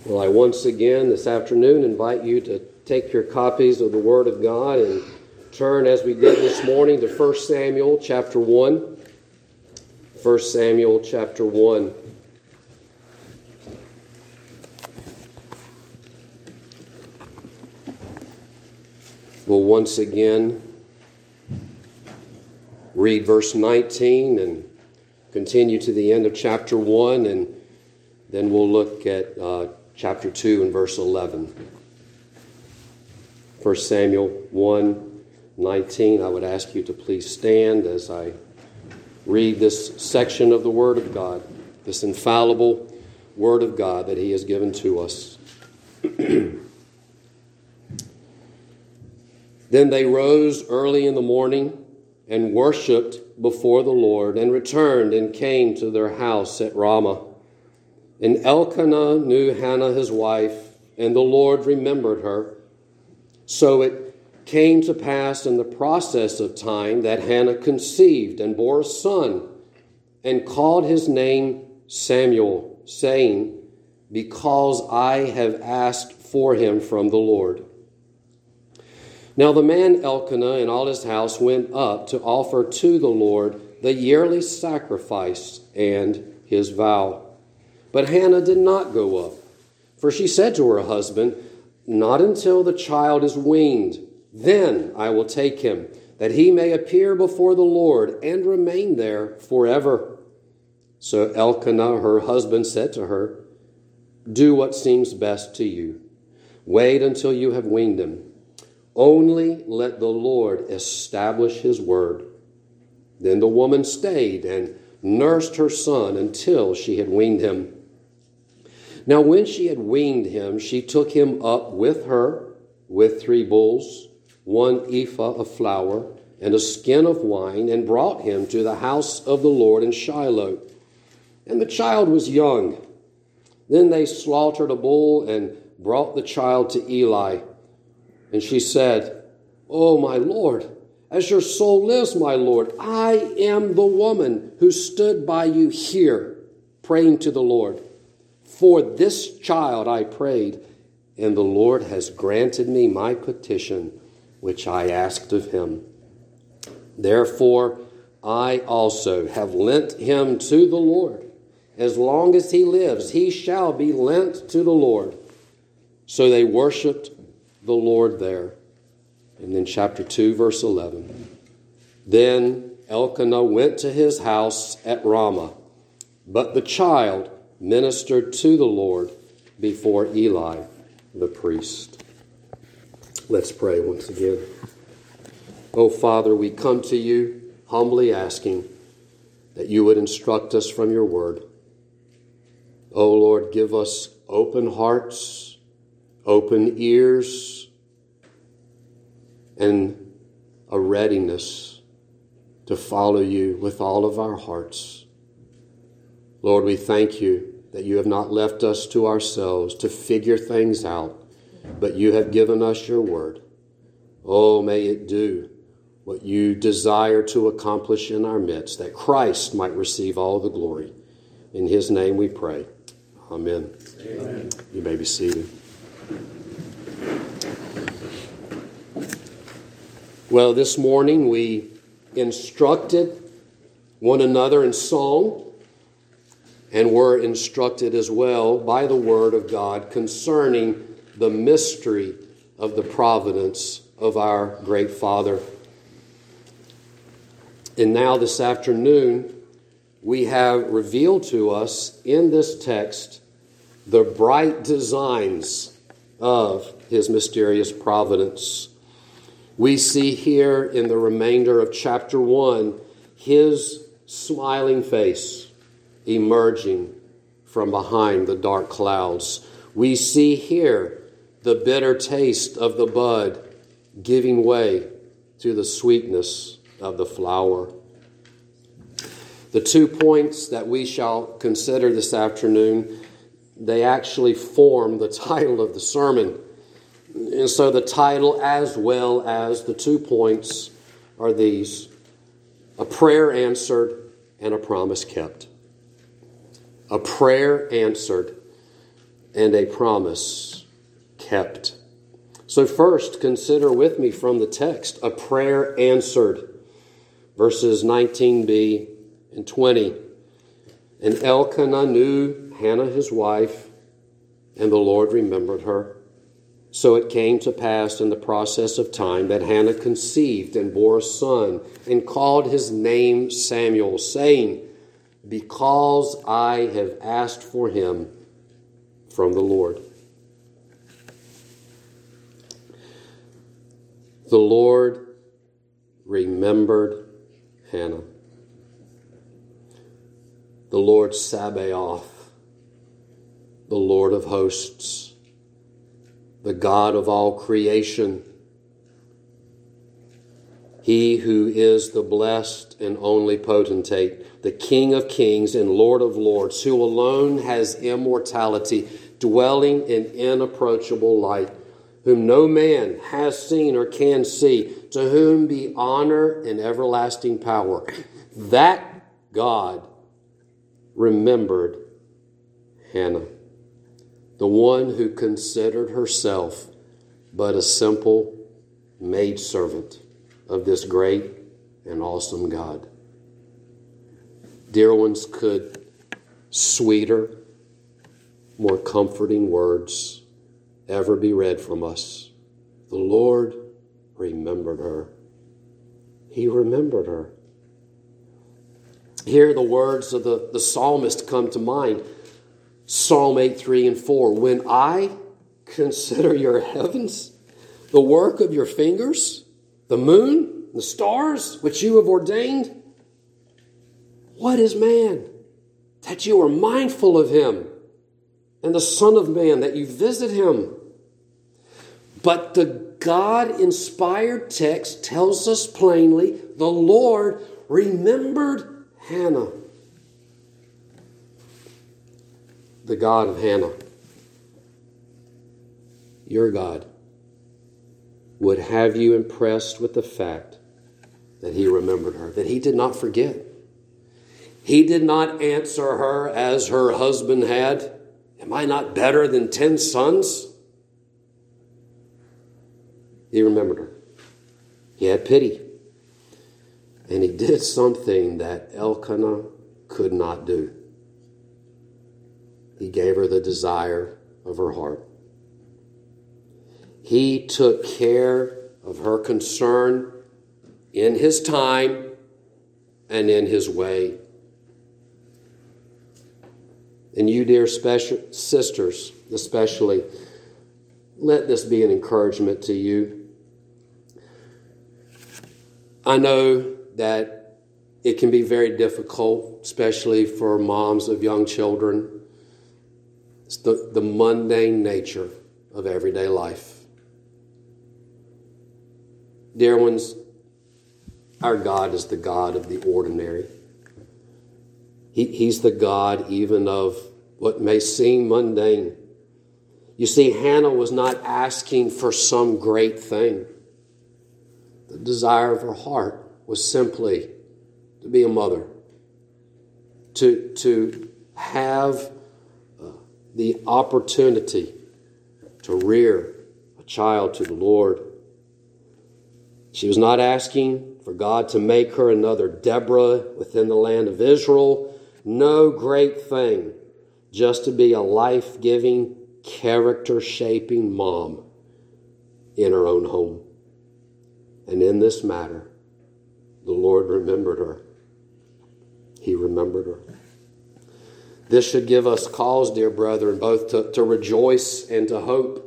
Well, I once again this afternoon invite you to take your copies of the Word of God and turn, as we did this morning, to 1 Samuel chapter 1. 1 Samuel chapter 1. We'll once again read verse 19 and continue to the end of chapter 1, and then we'll look at chapter 2 and verse 11. 1 Samuel 1:19. I would ask you to please stand as I read this section of the Word of God, this infallible Word of God that He has given to us. Then they rose early in the morning and worshipped before the Lord, and returned and came to their house at Ramah. And Elkanah knew Hannah his wife, and the Lord remembered her. So it came to pass in the process of time that Hannah conceived and bore a son, and called his name Samuel, saying, "Because I have asked for him from the Lord." Now the man Elkanah and all his house went up to offer to the Lord the yearly sacrifice and his vow. But Hannah did not go up, for she said to her husband, "Not until the child is weaned, then I will take him, that he may appear before the Lord and remain there forever." So Elkanah, her husband, said to her, "Do what seems best to you. Wait until you have weaned him. Only let the Lord establish his word." Then the woman stayed and nursed her son until she had weaned him. Now when she had weaned him, she took him up with her with 3 bulls, 1 ephah of flour, and a skin of wine, and brought him to the house of the Lord in Shiloh. And the child was young. Then they slaughtered a bull and brought the child to Eli. And she said, "Oh, my Lord, as your soul lives, my Lord, I am the woman who stood by you here, praying to the Lord. For this child I prayed, and the Lord has granted me my petition, which I asked of him. Therefore, I also have lent him to the Lord. As long as he lives, he shall be lent to the Lord." So they worshipped the Lord there. And then chapter 2, verse 11. Then Elkanah went to his house at Ramah, but the child ministered to the Lord before Eli the priest. Let's pray once again. Oh, Father, we come to you humbly asking that you would instruct us from your word. Oh, Lord, give us open hearts, open ears, and a readiness to follow you with all of our hearts. Lord, we thank you that you have not left us to ourselves to figure things out, but you have given us your word. Oh, may it do what you desire to accomplish in our midst, that Christ might receive all the glory. In his name we pray. Amen. Amen. You may be seated. Well, this morning we instructed one another in song, and were instructed as well by the Word of God concerning the mystery of the providence of our great Father. And now this afternoon, we have revealed to us in this text the bright designs of his mysterious providence. We see here in the remainder of chapter 1 his smiling face emerging from behind the dark clouds. We see here the bitter taste of the bud giving way to the sweetness of the flower. The 2 points that we shall consider this afternoon, they actually form the title of the sermon. And so the title as well as the 2 points are these: a prayer answered and a promise kept. A prayer answered and a promise kept. So first, consider with me from the text a prayer answered. Verses 19b and 20. And Elkanah knew Hannah his wife, and the Lord remembered her. So it came to pass in the process of time that Hannah conceived and bore a son, and called his name Samuel, saying, Because I have asked for him from the Lord. The Lord remembered Hannah. The Lord Sabaoth, the Lord of hosts, the God of all creation, He who is the blessed and only potentate, the King of kings and Lord of lords, who alone has immortality, dwelling in inapproachable light, whom no man has seen or can see, to whom be honor and everlasting power. That God remembered Hannah, the one who considered herself but a simple maidservant of this great and awesome God. Dear ones, could sweeter, more comforting words ever be read from us? The Lord remembered her. He remembered her. Here the words of the psalmist come to mind. Psalm 8, 3 and 4. When I consider your heavens, the work of your fingers, the moon, the stars, which you have ordained, what is man that you are mindful of him, and the Son of Man that you visit him? But the God-inspired text tells us plainly, the Lord remembered Hannah. The God of Hannah, your God, would have you impressed with the fact that He remembered her, that He did not forget. He did not answer her as her husband had. Am I not better than 10 sons? He remembered her. He had pity. And He did something that Elkanah could not do. He gave her the desire of her heart. He took care of her concern in His time and in His way. And you, dear sisters, especially, let this be an encouragement to you. I know that it can be very difficult, especially for moms of young children. It's the mundane nature of everyday life. Dear ones, our God is the God of the ordinary. He's the God even of what may seem mundane. You see, Hannah was not asking for some great thing. The desire of her heart was simply to be a mother, to have the opportunity to rear a child to the Lord. She was not asking for God to make her another Deborah within the land of Israel. No great thing, just to be a life-giving, character-shaping mom in her own home. And in this matter, the Lord remembered her. He remembered her. This should give us cause, dear brethren, both to rejoice and to hope.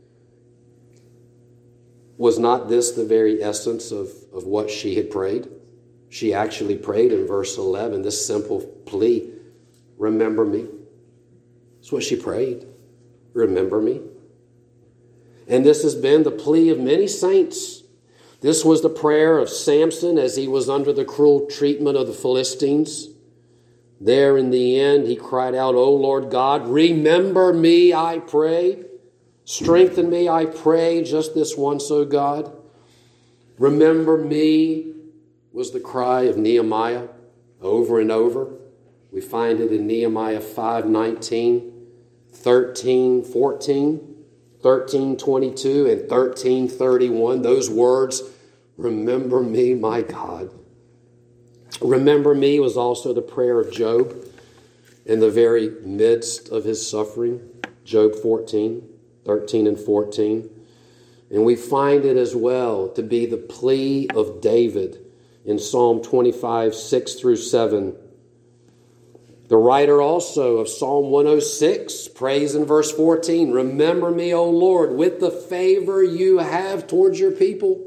Was not this the very essence of what she had prayed? She actually prayed in verse 11, this simple plea, remember me. That's what she prayed. Remember me. And this has been the plea of many saints. This was the prayer of Samson as he was under the cruel treatment of the Philistines. There in the end, he cried out, O Lord God, remember me, I pray. Strengthen me, I pray, just this once, O God. Remember me was the cry of Nehemiah over and over. We find it in Nehemiah 5:19 13:14, 13:22, and 13:31. Those words, remember me, my God. Remember me was also the prayer of Job in the very midst of his suffering. Job 14, 13 and 14. And we find it as well to be the plea of David in Psalm 25, 6 through 7. The writer also of Psalm 106 prays in verse 14, remember me, O Lord, with the favor you have towards your people.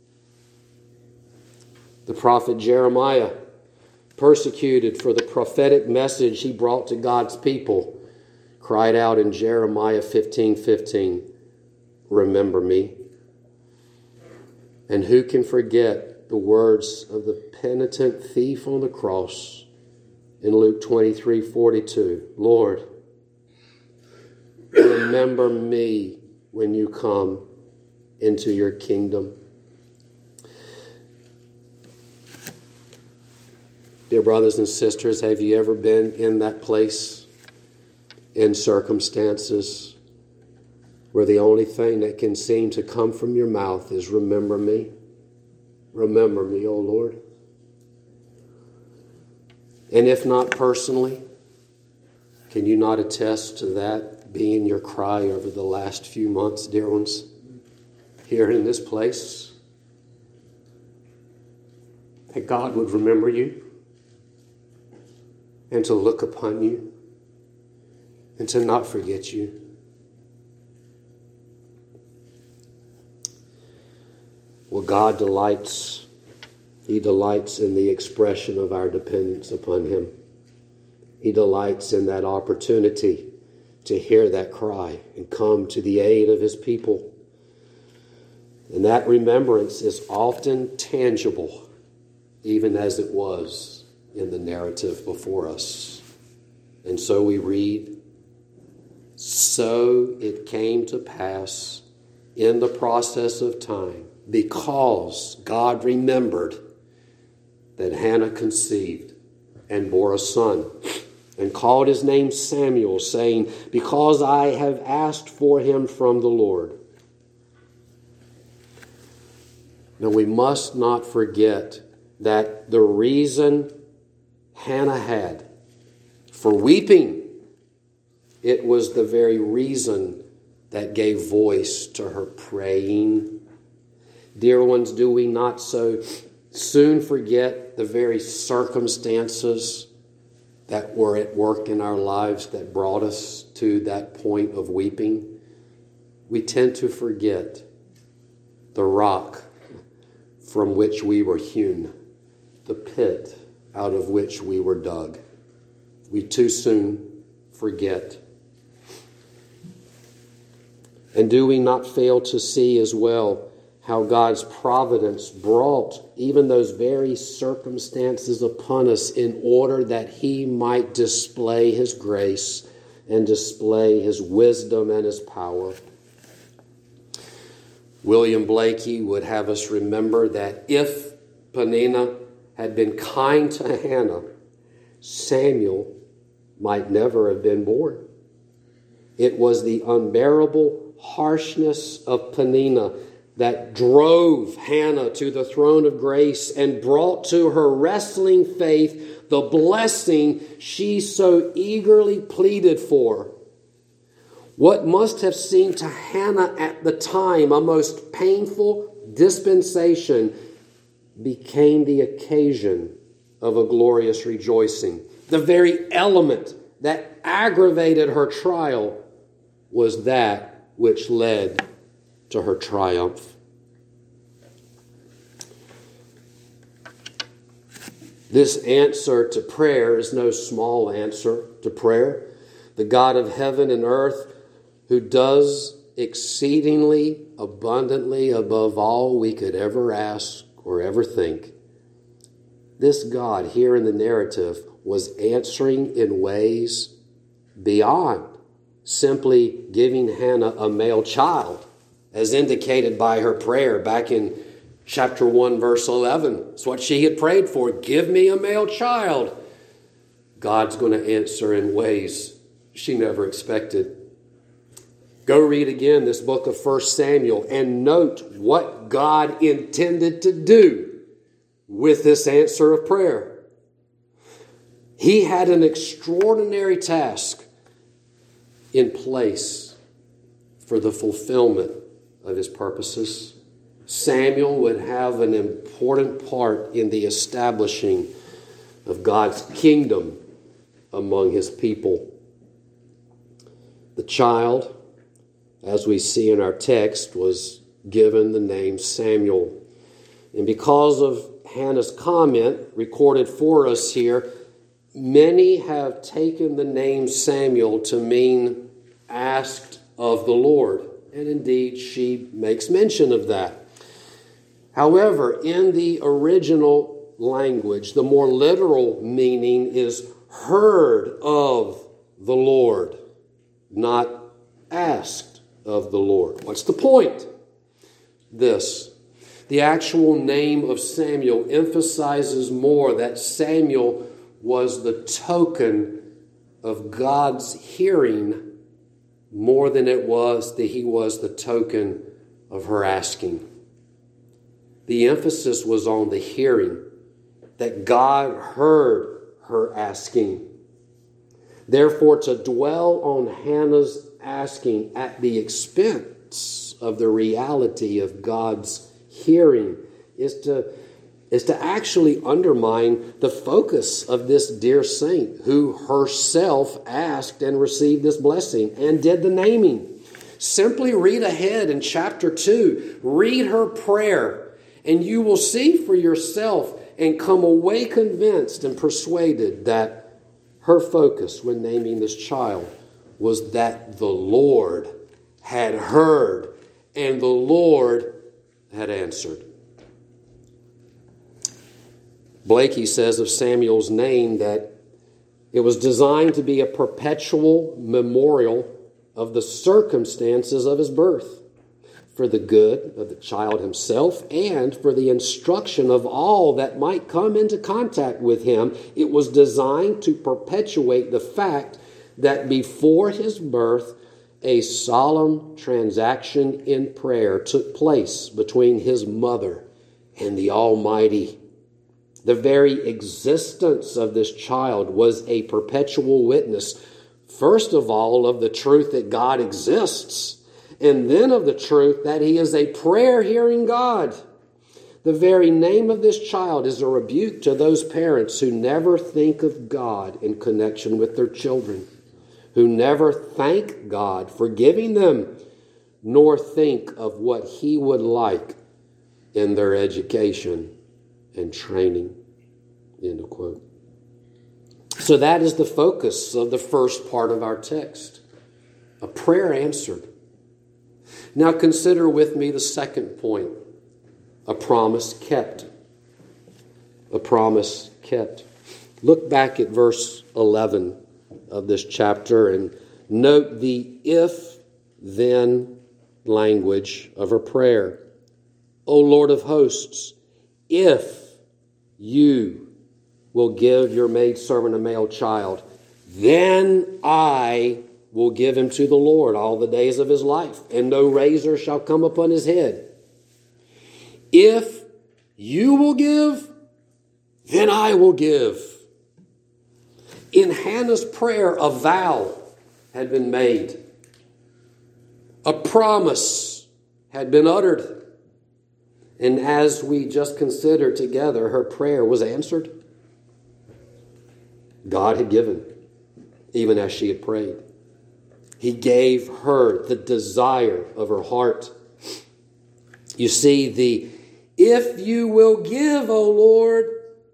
The prophet Jeremiah, persecuted for the prophetic message he brought to God's people, cried out in Jeremiah 15:15, remember me. And who can forget the words of the penitent thief on the cross in Luke 23:42? Lord, remember me when you come into your kingdom. Dear brothers and sisters, have you ever been in that place, in circumstances where the only thing that can seem to come from your mouth is remember me? Remember me, O Lord. And if not personally, can you not attest to that being your cry over the last few months, dear ones, here in this place? That God would remember you and to look upon you and to not forget you. Well, God delights. He delights in the expression of our dependence upon Him. He delights in that opportunity to hear that cry and come to the aid of His people. And that remembrance is often tangible, even as it was in the narrative before us. And so we read, so it came to pass in the process of time, because God remembered, that Hannah conceived and bore a son and called his name Samuel, saying, because I have asked for him from the Lord. Now we must not forget that the reason Hannah had for weeping, it was the very reason that gave voice to her praying. Dear ones, do we not so soon forget the very circumstances that were at work in our lives that brought us to that point of weeping? We tend to forget the rock from which we were hewn, the pit out of which we were dug. We too soon forget. And do we not fail to see as well how God's providence brought even those very circumstances upon us in order that He might display His grace and display His wisdom and His power? William Blakey would have us remember that if Peninnah had been kind to Hannah, Samuel might never have been born. It was the unbearable harshness of Peninnah that drove Hannah to the throne of grace and brought to her wrestling faith the blessing she so eagerly pleaded for. What must have seemed to Hannah at the time a most painful dispensation became the occasion of a glorious rejoicing. The very element that aggravated her trial was that which led to her triumph. This answer to prayer is no small answer to prayer. The God of heaven and earth, who does exceedingly abundantly above all we could ever ask or ever think. This God here in the narrative was answering in ways beyond simply giving Hannah a male child, as indicated by her prayer back in chapter 1, verse 11. It's what she had prayed for. Give me a male child. God's going to answer in ways she never expected. Go read again this book of 1 Samuel and note what God intended to do with this answer of prayer. He had an extraordinary task in place for the fulfillment of his purposes. Samuel would have an important part in the establishing of God's kingdom among his people. The child, as we see in our text, was given the name Samuel. And because of Hannah's comment recorded for us here, many have taken the name Samuel to mean asked of the Lord. And indeed, she makes mention of that. However, in the original language, the more literal meaning is heard of the Lord, not asked of the Lord. What's the point? This. The actual name of Samuel emphasizes more that Samuel was the token of God's hearing more than it was that he was the token of her asking. The emphasis was on the hearing, that God heard her asking. Therefore, to dwell on Hannah's asking at the expense of the reality of God's hearing is to actually undermine the focus of this dear saint who herself asked and received this blessing and did the naming. Simply read ahead in chapter 2. Read her prayer, and you will see for yourself and come away convinced and persuaded that her focus when naming this child was that the Lord had heard and the Lord had answered. Blakey says of Samuel's name that it was designed to be a perpetual memorial of the circumstances of his birth, for the good of the child himself and for the instruction of all that might come into contact with him. It was designed to perpetuate the fact that before his birth, a solemn transaction in prayer took place between his mother and the Almighty. The very existence of this child was a perpetual witness, first of all, of the truth that God exists, and then of the truth that he is a prayer-hearing God. The very name of this child is a rebuke to those parents who never think of God in connection with their children, who never thank God for giving them, nor think of what he would like in their education and training. End of quote. So that is the focus of the first part of our text. A prayer answered. Now consider with me the second point. A promise kept. A promise kept. Look back at verse 11 of this chapter and note the if-then language of her prayer. O Lord of hosts, if you will give your maidservant a male child, then I will give him to the Lord all the days of his life, and no razor shall come upon his head. If you will give, then I will give. In Hannah's prayer, a vow had been made. A promise had been uttered. And as we just considered together, her prayer was answered. God had given, even as she had prayed. He gave her the desire of her heart. You see, the if you will give, O Lord,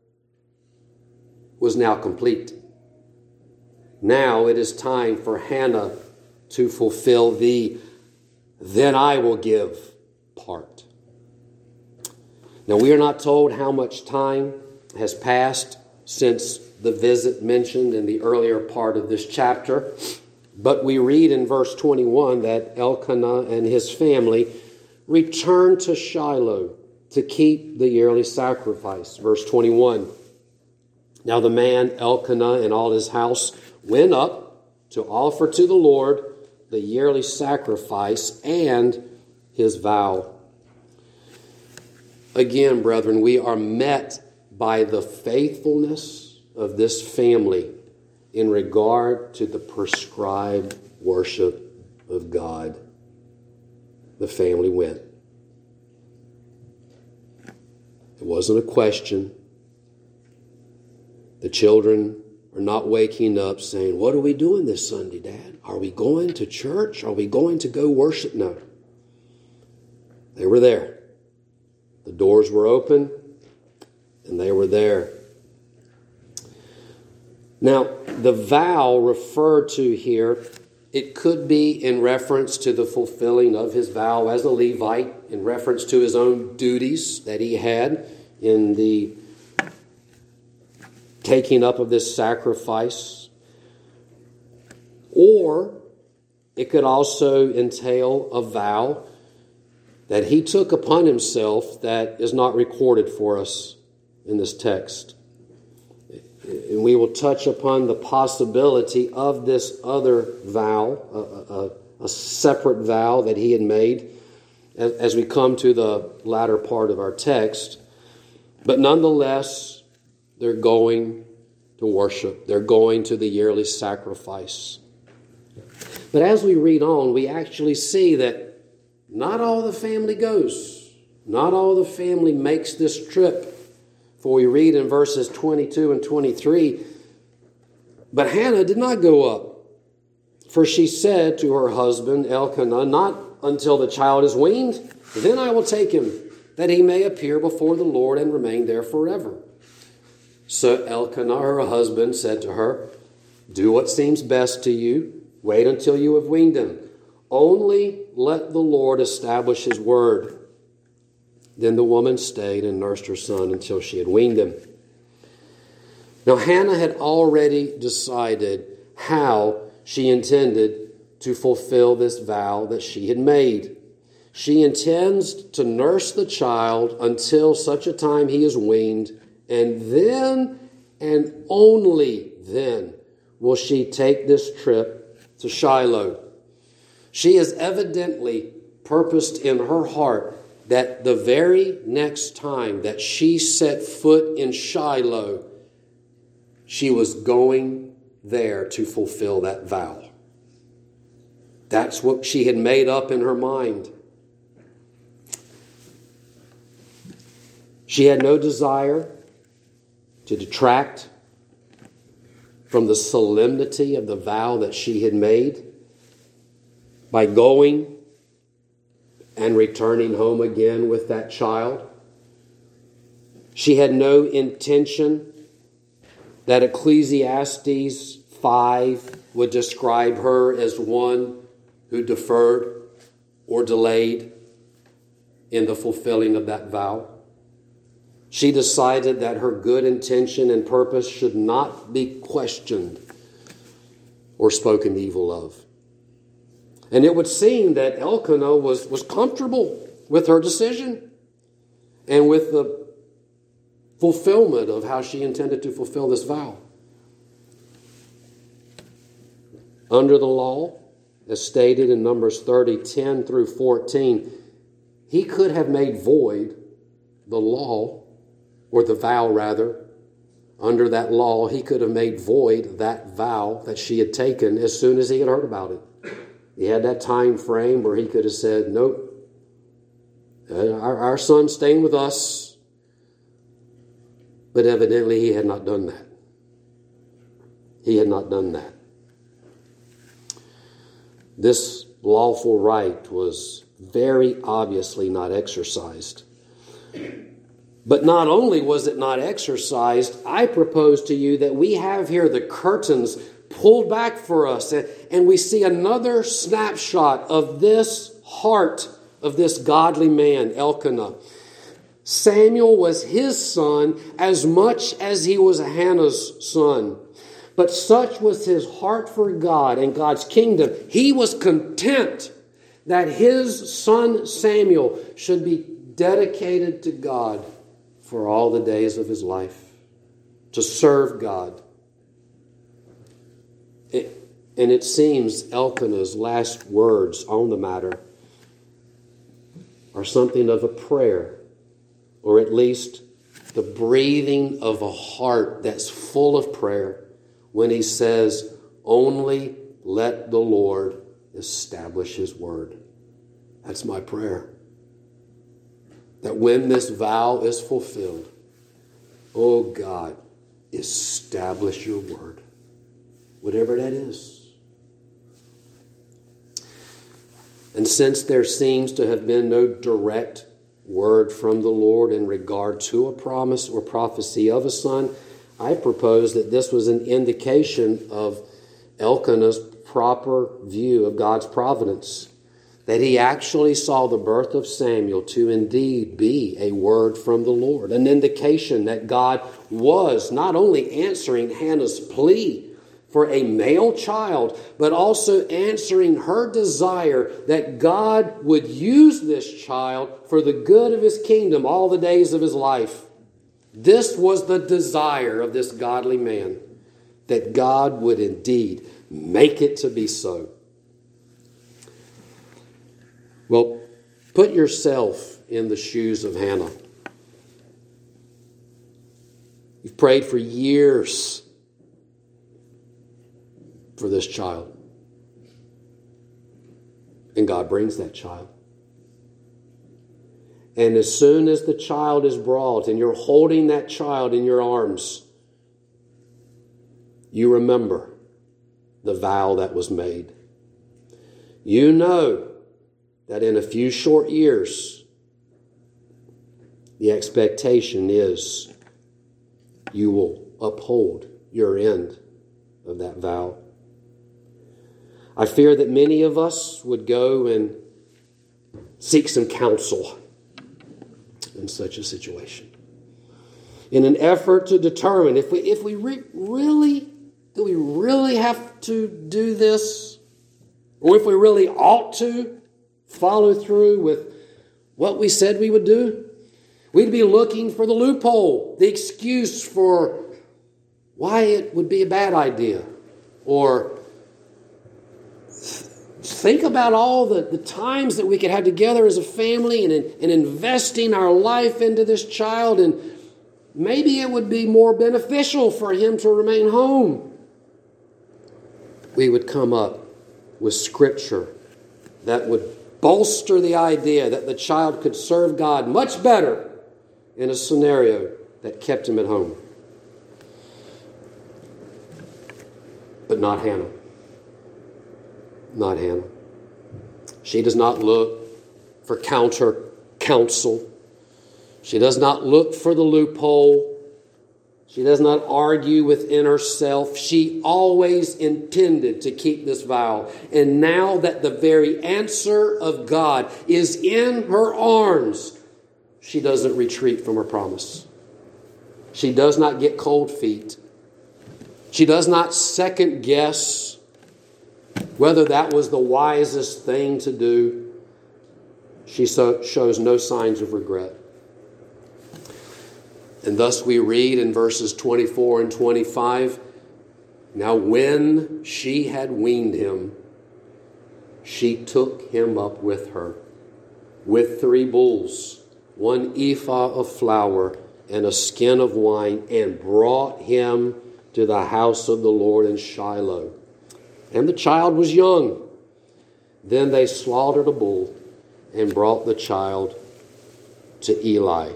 was now complete. Now it is time for Hannah to fulfill the then I will give part. Now we are not told how much time has passed since the visit mentioned in the earlier part of this chapter, but we read in verse 21 that Elkanah and his family returned to Shiloh to keep the yearly sacrifice. Verse 21. Now the man Elkanah and all his house went up to offer to the Lord the yearly sacrifice and his vow. Again, brethren, we are met by the faithfulness of this family in regard to the prescribed worship of God. The family went. It wasn't a question. The children are not waking up saying, "What are we doing this Sunday, Dad? Are we going to church? Are we going to go worship?" No. They were there. The doors were open, and they were there. Now, the vow referred to here, it could be in reference to the fulfilling of his vow as a Levite, in reference to his own duties that he had in the taking up of this sacrifice. Or it could also entail a vow that he took upon himself that is not recorded for us in this text. And we will touch upon the possibility of this other vow, a separate vow that he had made as we come to the latter part of our text. But nonetheless, they're going to worship. They're going to the yearly sacrifice. But as we read on, we actually see that not all the family goes. Not all the family makes this trip. For we read in verses 22 and 23, "But Hannah did not go up, for she said to her husband Elkanah, 'Not until the child is weaned, then I will take him, that he may appear before the Lord and remain there forever.' So Elkanah, her husband, said to her, 'Do what seems best to you. Wait until you have weaned him. Only let the Lord establish his word.' Then the woman stayed and nursed her son until she had weaned him." Now Hannah had already decided how she intended to fulfill this vow that she had made. She intends to nurse the child until such a time he is weaned, and then and only then will she take this trip to Shiloh. She has evidently purposed in her heart that the very next time that she set foot in Shiloh, she was going there to fulfill that vow. That's what she had made up in her mind. She had no desire to detract from the solemnity of the vow that she had made by going and returning home again with that child. She had no intention that Ecclesiastes 5 would describe her as one who deferred or delayed in the fulfilling of that vow. She decided that her good intention and purpose should not be questioned or spoken evil of. And it would seem that Elkanah was comfortable with her decision and with the fulfillment of how she intended to fulfill this vow. Under the law, as stated in Numbers 30, 10 through 14, he could have made void the law, or the vow rather. Under that law, he could have made void that vow that she had taken as soon as he had heard about it. He had that time frame where he could have said, "Nope, our son's staying with us." But evidently he had not done that. He had not done that. This lawful right was very obviously not exercised. But not only was it not exercised, I propose to you that we have here the curtains pulled back for us, and we see another snapshot of this heart of this godly man, Elkanah. Samuel was his son as much as he was Hannah's son. But such was his heart for God and God's kingdom, he was content that his son Samuel should be dedicated to God for all the days of his life, to serve God. And it seems Elkanah's last words on the matter are something of a prayer, or at least the breathing of a heart that's full of prayer when he says, "Only let the Lord establish his word." That's my prayer. That when this vow is fulfilled, oh God, establish your word, whatever that is. And since there seems to have been no direct word from the Lord in regard to a promise or prophecy of a son, I propose that this was an indication of Elkanah's proper view of God's providence, that he actually saw the birth of Samuel to indeed be a word from the Lord, an indication that God was not only answering Hannah's plea for a male child, but also answering her desire that God would use this child for the good of his kingdom all the days of his life. This was the desire of this godly man, that God would indeed make it to be so. Well, put yourself in the shoes of Hannah. You've prayed for years for this child. And God brings that child. And as soon as the child is brought and you're holding that child in your arms, you remember the vow that was made. You know that in a few short years, the expectation is you will uphold your end of that vow. I fear that many of us would go and seek some counsel in such a situation, in an effort to determine if we really have to do this, or if we really ought to follow through with what we said we would do. We'd be looking for the loophole, the excuse for why it would be a bad idea, or think about all the times that we could have together as a family and investing our life into this child, and maybe it would be more beneficial for him to remain home. We would come up with scripture that would bolster the idea that the child could serve God much better in a scenario that kept him at home. But not Hannah. Not Hannah. She does not look for counter counsel. She does not look for the loophole. She does not argue within herself. She always intended to keep this vow. And now that the very answer of God is in her arms, she doesn't retreat from her promise. She does not get cold feet. She does not second guess whether that was the wisest thing to do. She shows no signs of regret. And thus we read in verses 24 and 25, "Now when she had weaned him, she took him up with her, with 3 bulls, 1 ephah of flour, and a skin of wine, and brought him to the house of the Lord in Shiloh. And the child was young. Then they slaughtered a bull and brought the child to Eli."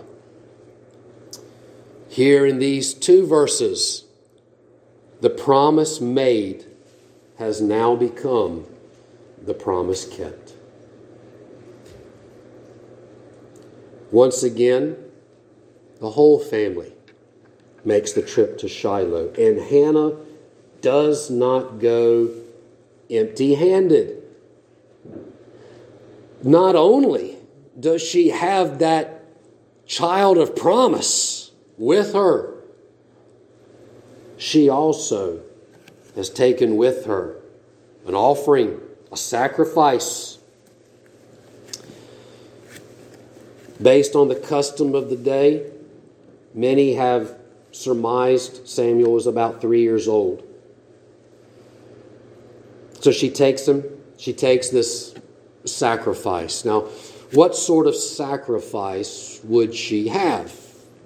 Here in these 2 verses, the promise made has now become the promise kept. Once again, the whole family makes the trip to Shiloh, and Hannah does not go empty-handed. Not only does she have that child of promise with her, she also has taken with her an offering, a sacrifice. Based on the custom of the day, many have surmised Samuel was about 3 years old. So she takes him. She takes this sacrifice. Now, what sort of sacrifice would she have?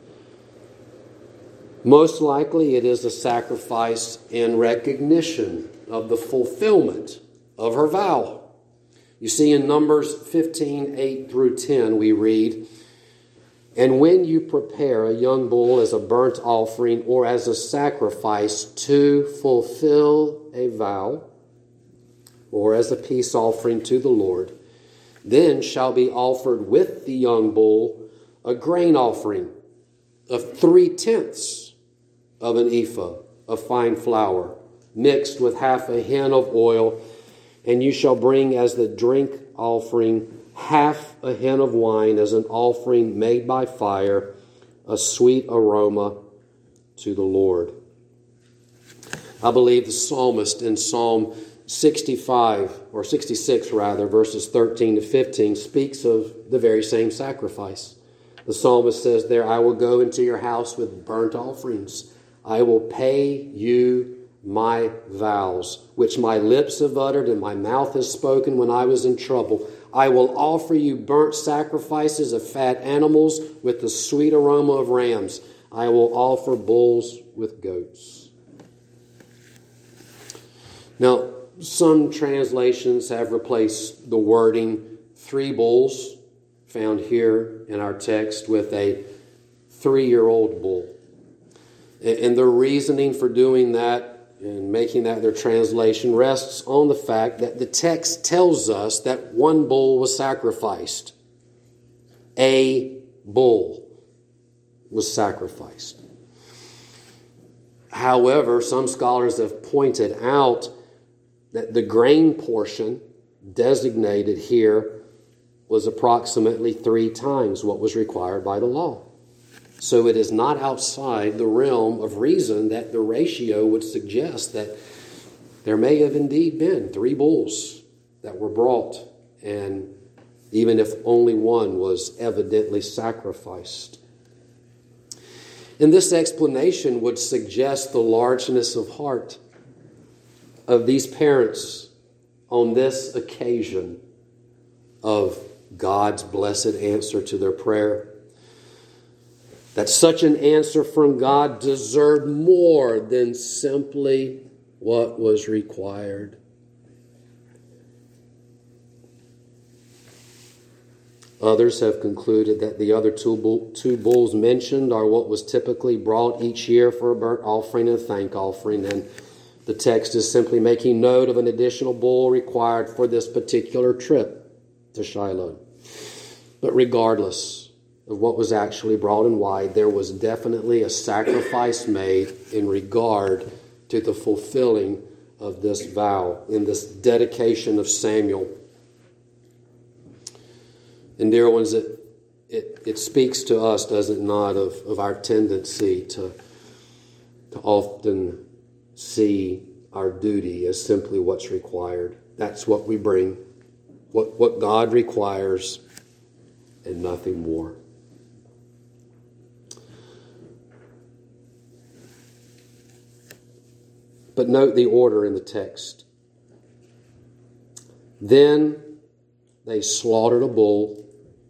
Most likely it is a sacrifice in recognition of the fulfillment of her vow. You see, in Numbers 15, 8 through 10, we read, "And when you prepare a young bull as a burnt offering or as a sacrifice to fulfill a vow, or as a peace offering to the Lord, then shall be offered with the young bull a grain offering of 3/10 of an ephah of fine flour, mixed with half a hin of oil, and you shall bring as the drink offering half a hin of wine as an offering made by fire, a sweet aroma to the Lord." I believe the psalmist in Psalm 65, or 66 rather, verses 13 to 15, speaks of the very same sacrifice. The psalmist says there, "I will go into your house with burnt offerings. I will pay you my vows, which my lips have uttered and my mouth has spoken when I was in trouble. I will offer you burnt sacrifices of fat animals with the sweet aroma of rams. I will offer bulls with goats." Now, some translations have replaced the wording 3 bulls found here in our text with a 3-year-old bull. And the reasoning for doing that and making that their translation rests on the fact that the text tells us that 1 bull was sacrificed. A bull was sacrificed. However, some scholars have pointed out that the grain portion designated here was approximately 3 times what was required by the law. So it is not outside the realm of reason that the ratio would suggest that there may have indeed been 3 bulls that were brought, and even if only 1 was evidently sacrificed. And this explanation would suggest the largeness of heart of these parents on this occasion of God's blessed answer to their prayer. That such an answer from God deserved more than simply what was required. Others have concluded that the other two bulls mentioned are what was typically brought each year for a burnt offering and a thank offering, and the text is simply making note of an additional bull required for this particular trip to Shiloh. But regardless of what was actually brought and why, there was definitely a sacrifice made in regard to the fulfilling of this vow, in this dedication of Samuel. And dear ones, it speaks to us, does it not, of our tendency to often see our duty as simply what's required. That's what we bring, what God requires, and nothing more. But note the order in the text. Then they slaughtered a bull,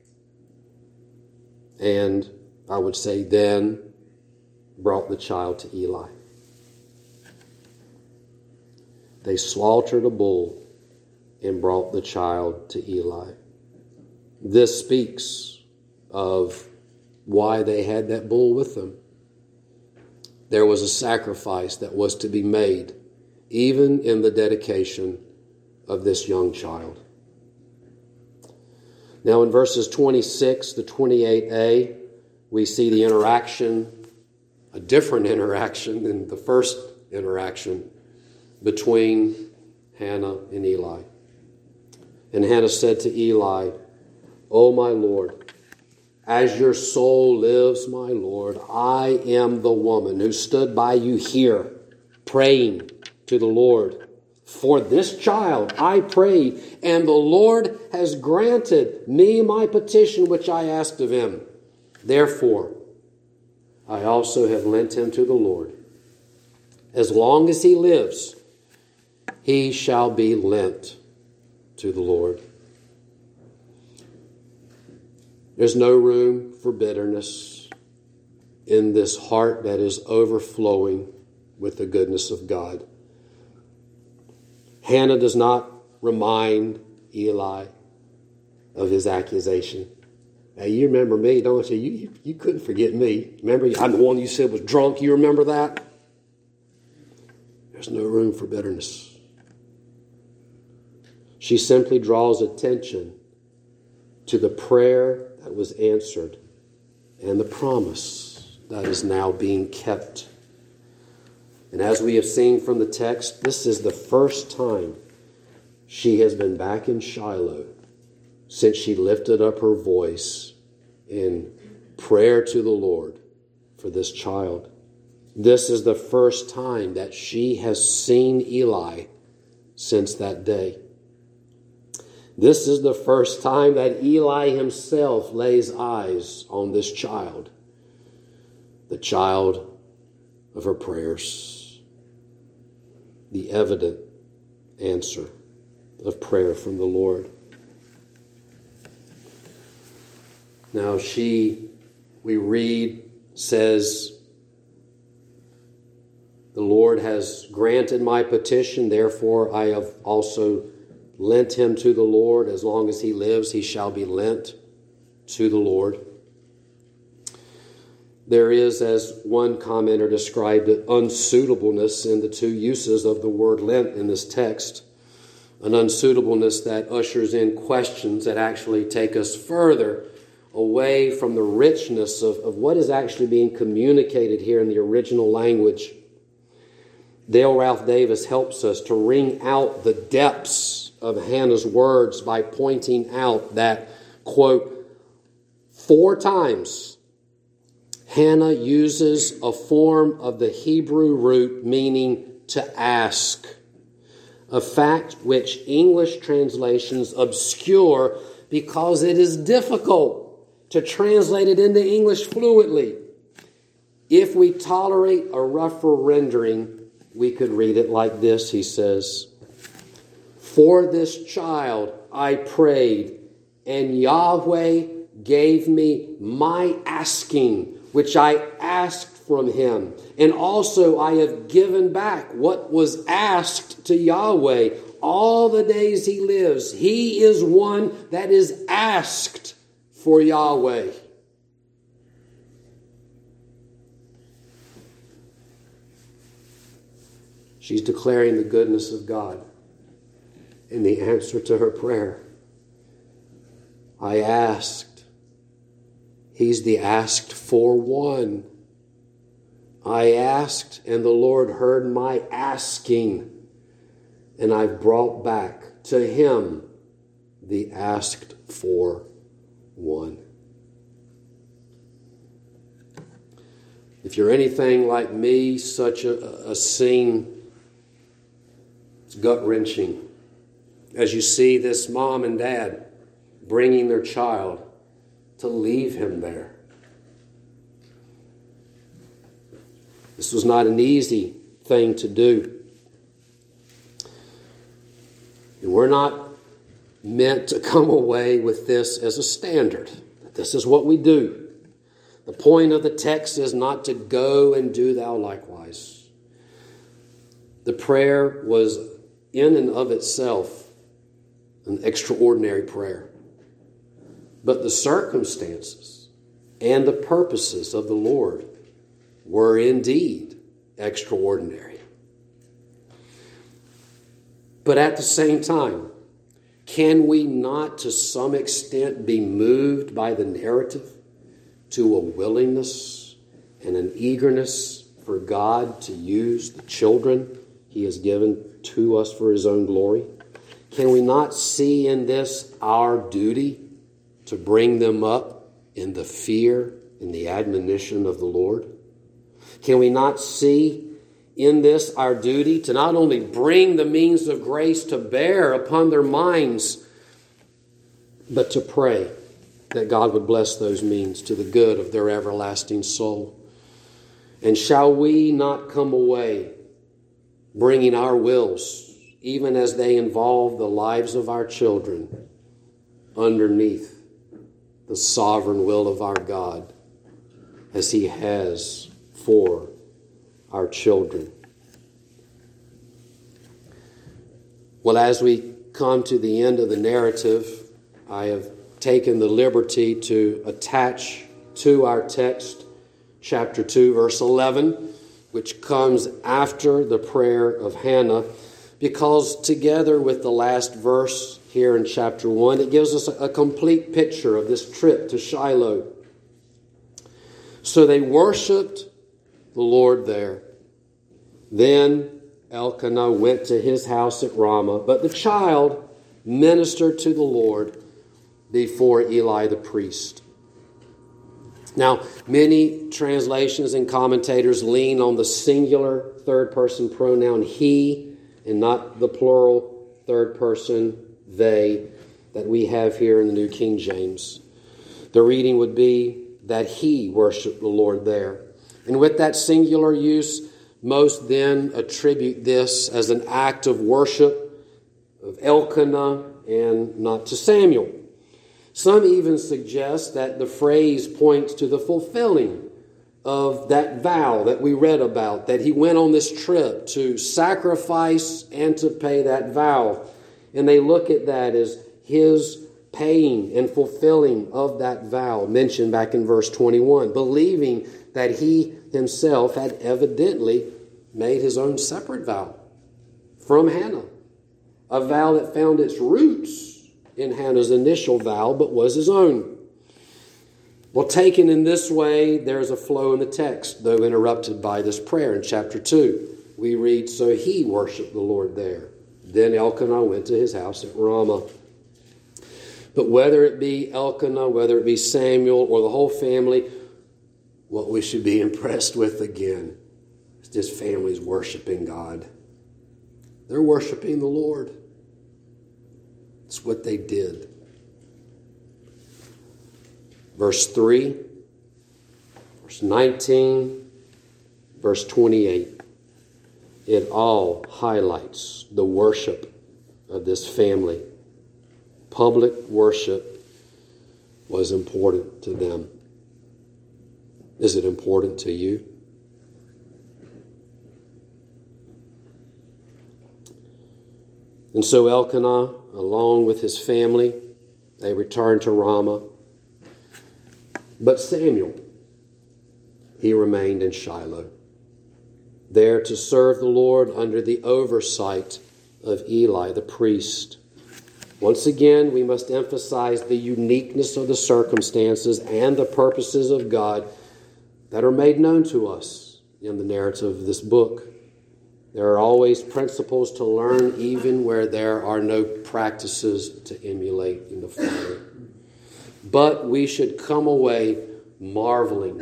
and I would say then brought the child to Eli. They slaughtered a bull and brought the child to Eli. This speaks of why they had that bull with them. There was a sacrifice that was to be made, even in the dedication of this young child. Now in verses 26 to 28a, we see the interaction, a different interaction than the first interaction between Hannah and Eli. And Hannah said to Eli, "O my Lord, as your soul lives, my Lord, I am the woman who stood by you here, praying to the Lord. For this child I prayed, and the Lord has granted me my petition which I asked of him. Therefore, I also have lent him to the Lord. As long as he lives, he shall be lent to the Lord. There's no room for bitterness in this heart that is overflowing with the goodness of God. Hannah does not remind Eli of his accusation. Hey, you remember me, don't you? You couldn't forget me. Remember, I'm the one you said was drunk. You remember that? There's no room for bitterness. She simply draws attention to the prayer that was answered and the promise that is now being kept. And as we have seen from the text, this is the first time she has been back in Shiloh since she lifted up her voice in prayer to the Lord for this child. This is the first time that she has seen Eli since that day. This is the first time that Eli himself lays eyes on this child, the child of her prayers, the evident answer of prayer from the Lord. Now we read, says, the Lord has granted my petition, therefore I have also lent him to the Lord. As long as he lives, he shall be lent to the Lord. There is, as one commenter described it, unsuitableness in the two uses of the word lent in this text. An unsuitableness that ushers in questions that actually take us further away from the richness of what is actually being communicated here in the original language. Dale Ralph Davis helps us to wring out the depths of Hannah's words by pointing out that, quote, 4 times Hannah uses a form of the Hebrew root meaning to ask, a fact which English translations obscure because it is difficult to translate it into English fluently. If we tolerate a rougher rendering, we could read it like this, he says. For this child I prayed, and Yahweh gave me my asking, which I asked from him. And also I have given back what was asked to Yahweh all the days he lives. He is one that is asked for Yahweh. She's declaring the goodness of God in the answer to her prayer. I asked. He's the asked for one. I asked, and the Lord heard my asking, and I've brought back to him the asked for one. If you're anything like me, such a scene is gut-wrenching. As you see this mom and dad bringing their child to leave him there. This was not an easy thing to do. And we're not meant to come away with this as a standard. This is what we do. The point of the text is not to go and do thou likewise. The prayer was in and of itself an extraordinary prayer. But the circumstances and the purposes of the Lord were indeed extraordinary. But at the same time, can we not to some extent be moved by the narrative to a willingness and an eagerness for God to use the children he has given to us for his own glory? Can we not see in this our duty to bring them up in the fear and the admonition of the Lord? Can we not see in this our duty to not only bring the means of grace to bear upon their minds, but to pray that God would bless those means to the good of their everlasting soul? And shall we not come away bringing our wills even as they involve the lives of our children, underneath the sovereign will of our God, as He has for our children. Well, as we come to the end of the narrative, I have taken the liberty to attach to our text, chapter 2, verse 11, which comes after the prayer of Hannah, because together with the last verse here in chapter 1, it gives us a complete picture of this trip to Shiloh. So they worshiped the Lord there. Then Elkanah went to his house at Ramah, but the child ministered to the Lord before Eli the priest. Now, many translations and commentators lean on the singular third-person pronoun he and not the plural third-person they that we have here in the New King James. The reading would be that he worshiped the Lord there. And with that singular use, most then attribute this as an act of worship of Elkanah and not to Samuel. Some even suggest that the phrase points to the fulfilling of that vow that we read about, that he went on this trip to sacrifice and to pay that vow. And they look at that as his paying and fulfilling of that vow mentioned back in verse 21, believing that he himself had evidently made his own separate vow from Hannah, a vow that found its roots in Hannah's initial vow, but was his own. Well, taken in this way, there's a flow in the text, though interrupted by this prayer in chapter 2. We read, so he worshiped the Lord there. Then Elkanah went to his house at Ramah. But whether it be Elkanah, whether it be Samuel, or the whole family, what we should be impressed with again is this family's worshiping God. They're worshiping the Lord. It's what they did. Verse 3, verse 19, verse 28. It all highlights the worship of this family. Public worship was important to them. Is it important to you? And so Elkanah, along with his family, they returned to Ramah. But Samuel, he remained in Shiloh, there to serve the Lord under the oversight of Eli the priest. Once again, we must emphasize the uniqueness of the circumstances and the purposes of God that are made known to us in the narrative of this book. There are always principles to learn, even where there are no practices to emulate in the follow. But we should come away marveling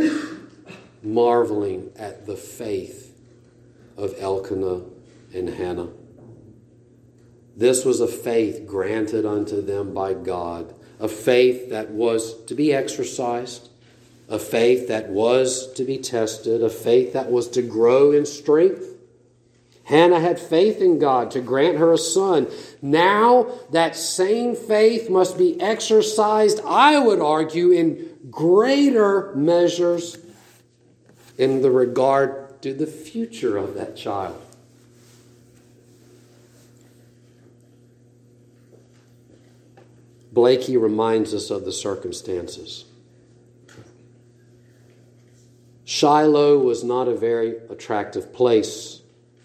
at the faith of Elkanah and Hannah. This was a faith granted unto them by God, a faith that was to be exercised, a faith that was to be tested, a faith that was to grow in strength. Hannah had faith in God to grant her a son. Now that same faith must be exercised, I would argue, in greater measures in the regard to the future of that child. Blakey reminds us of the circumstances. Shiloh was not a very attractive place.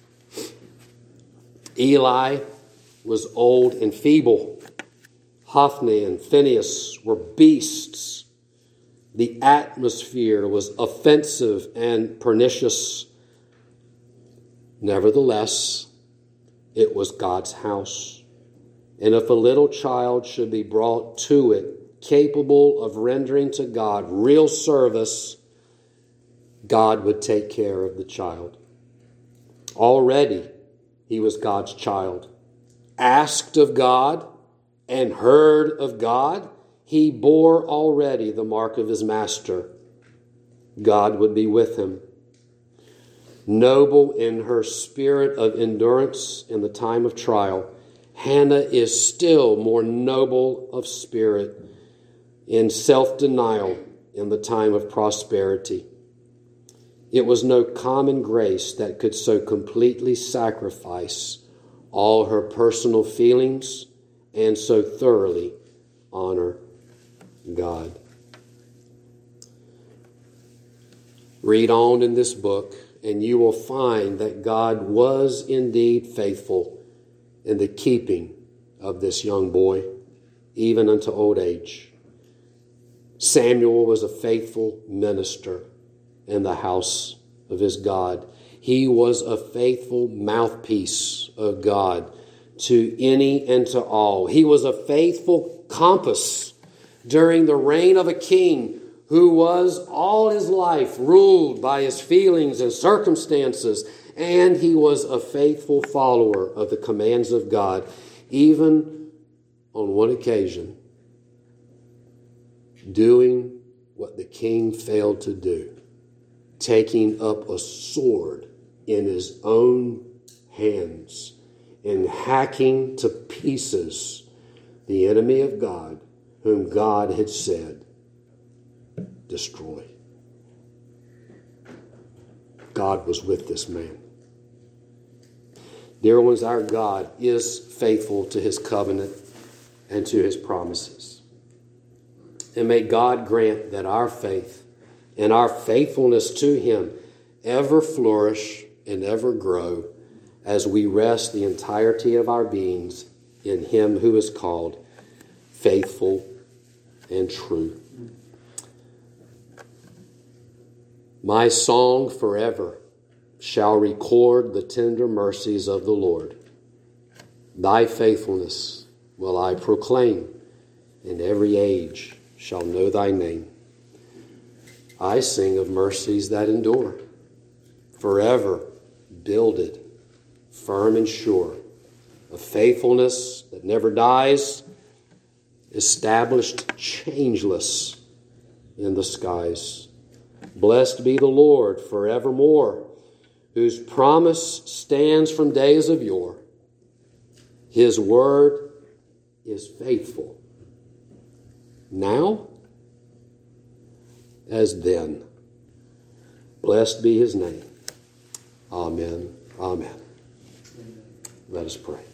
Eli was old and feeble. Hophni and Phinehas were beasts. The atmosphere was offensive and pernicious. Nevertheless, it was God's house. And if a little child should be brought to it, capable of rendering to God real service, God would take care of the child. Already, he was God's child. Asked of God and heard of God, he bore already the mark of his master. God would be with him. Noble in her spirit of endurance in the time of trial, Hannah is still more noble of spirit in self-denial in the time of prosperity. It was no common grace that could so completely sacrifice all her personal feelings and so thoroughly honor God. Read on in this book, and you will find that God was indeed faithful in the keeping of this young boy, even unto old age. Samuel was a faithful minister in the house of his God. He was a faithful mouthpiece of God to any and to all. He was a faithful compass during the reign of a king who was all his life ruled by his feelings and circumstances, and he was a faithful follower of the commands of God, even on one occasion, doing what the king failed to do, taking up a sword in his own hands and hacking to pieces the enemy of God, whom God had said, destroy. God was with this man. Dear ones, our God is faithful to his covenant and to his promises. And may God grant that our faith and our faithfulness to him ever flourish and ever grow as we rest the entirety of our beings in him who is called faithful and true. My song forever shall record the tender mercies of the Lord. Thy faithfulness will I proclaim, and every age shall know thy name. I sing of mercies that endure, forever builded, firm and sure, of faithfulness that never dies, established changeless in the skies. Blessed be the Lord forevermore, whose promise stands from days of yore. His word is faithful, now as then. Blessed be his name. Amen. Amen. Let us pray.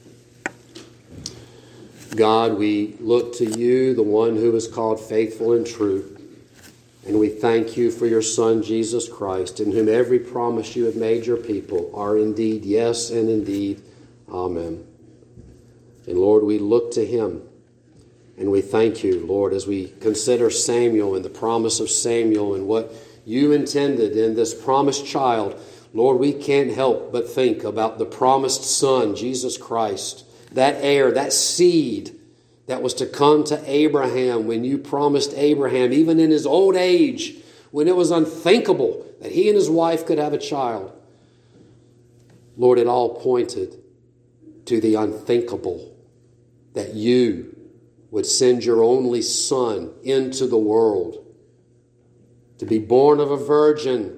God, we look to you, the one who is called faithful and true. And we thank you for your Son, Jesus Christ, in whom every promise you have made your people are indeed yes and indeed amen. And Lord, we look to him. And we thank you, Lord, as we consider Samuel and the promise of Samuel and what you intended in this promised child. Lord, we can't help but think about the promised Son, Jesus Christ, that heir, that seed that was to come to Abraham when you promised Abraham, even in his old age, when it was unthinkable that he and his wife could have a child. Lord, it all pointed to the unthinkable, that you would send your only Son into the world to be born of a virgin,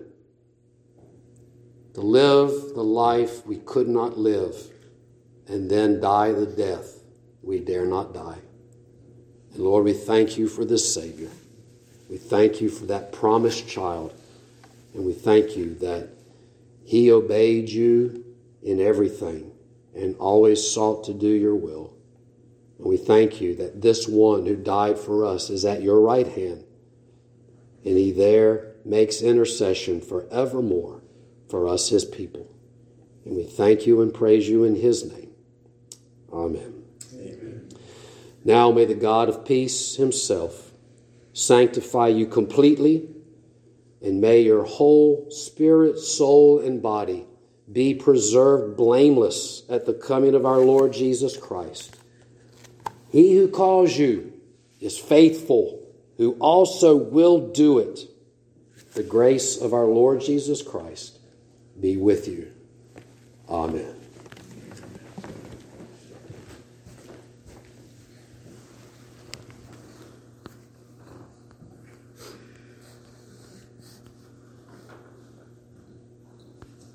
to live the life we could not live, and then die the death we dare not die. And Lord, we thank you for this Savior. We thank you for that promised child. And we thank you that he obeyed you in everything and always sought to do your will. And we thank you that this one who died for us is at your right hand. And he there makes intercession forevermore for us, his people. And we thank you and praise you in his name. Amen. Amen. Now may the God of peace himself sanctify you completely, and may your whole spirit, soul, and body be preserved blameless at the coming of our Lord Jesus Christ. He who calls you is faithful, who also will do it. The grace of our Lord Jesus Christ be with you. Amen.